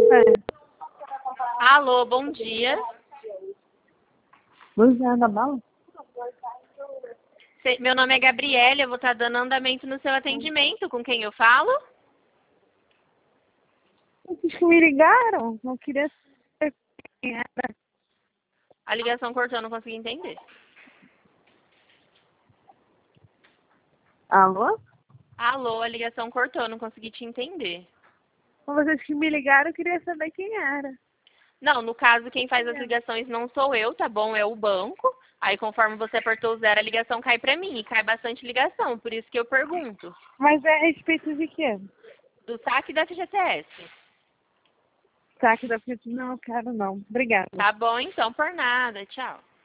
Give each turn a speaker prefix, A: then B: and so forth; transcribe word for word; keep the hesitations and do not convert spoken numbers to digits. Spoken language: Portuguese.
A: É.
B: Alô, bom dia.
A: Bom dia, da bala?
B: Cê- Meu nome é Gabriela, eu vou estar dando andamento no seu atendimento. Com quem eu falo?
A: Vocês que me ligaram, não queria saber quem era.
B: A ligação cortou, eu não consegui entender.
A: Alô?
B: Alô, a ligação cortou, eu não consegui te entender.
A: Vocês que me ligaram, eu queria saber quem era.
B: Não, no caso, quem faz as ligações não sou eu, tá bom? É o banco. Aí, conforme você apertou o zero, a ligação cai pra mim. E cai bastante ligação, por isso que eu pergunto.
A: Mas é a respeito de quê?
B: Do saque da F G T S.
A: Saque da F G T S? Não, quero não. Obrigada.
B: Tá bom, então, por nada. Tchau.